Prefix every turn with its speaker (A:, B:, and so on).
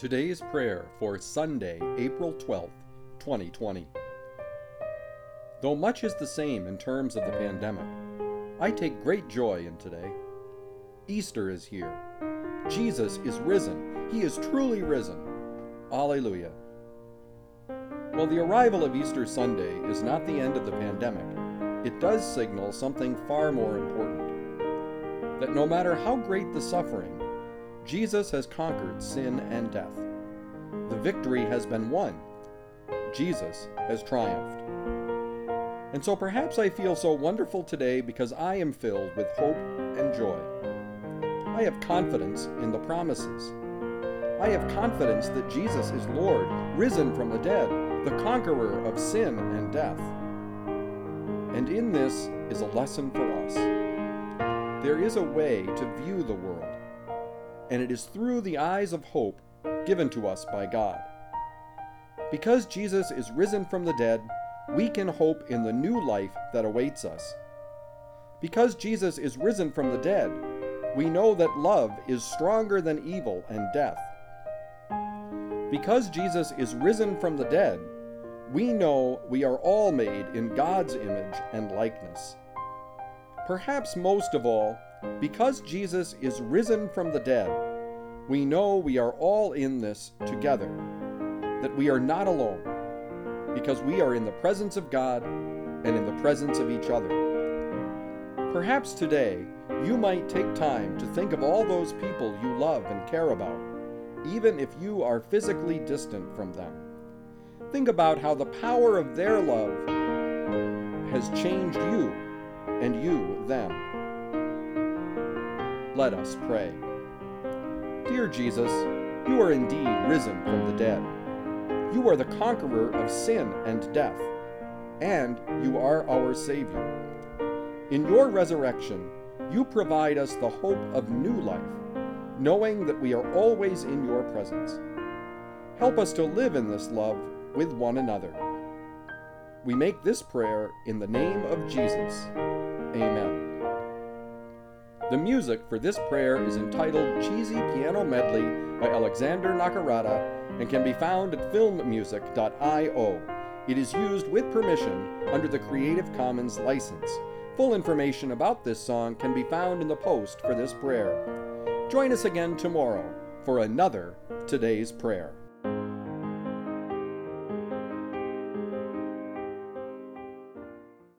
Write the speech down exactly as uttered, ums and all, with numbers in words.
A: Today's prayer for Sunday, April twelfth, twenty twenty. Though much is the same in terms of the pandemic, I take great joy in today. Easter is here. Jesus is risen. He is truly risen. Alleluia. While the arrival of Easter Sunday is not the end of the pandemic, it does signal something far more important. That no matter how great the suffering, Jesus has conquered sin and death. The victory has been won. Jesus has triumphed. And so perhaps I feel so wonderful today because I am filled with hope and joy. I have confidence in the promises. I have confidence that Jesus is Lord, risen from the dead, the conqueror of sin and death. And in this is a lesson for us. There is a way to view the world, and it is through the eyes of hope given to us by God. Because Jesus is risen from the dead, we can hope in the new life that awaits us. Because Jesus is risen from the dead, we know that love is stronger than evil and death. Because Jesus is risen from the dead, we know we are all made in God's image and likeness. Perhaps most of all, because Jesus is risen from the dead, we know we are all in this together, that we are not alone, because we are in the presence of God and in the presence of each other. Perhaps today you might take time to think of all those people you love and care about, even if you are physically distant from them. Think about how the power of their love has changed you and you them. Let us pray. Dear Jesus, you are indeed risen from the dead. You are the conqueror of sin and death, and you are our Savior. In your resurrection, you provide us the hope of new life, knowing that we are always in your presence. Help us to live in this love with one another. We make this prayer in the name of Jesus. Amen. The music for this prayer is entitled Cheesy Piano Medley by Alexander Nakarada and can be found at film music dot i o. It is used with permission under the Creative Commons license. Full information about this song can be found in the post for this prayer. Join us again tomorrow for another Today's Prayer.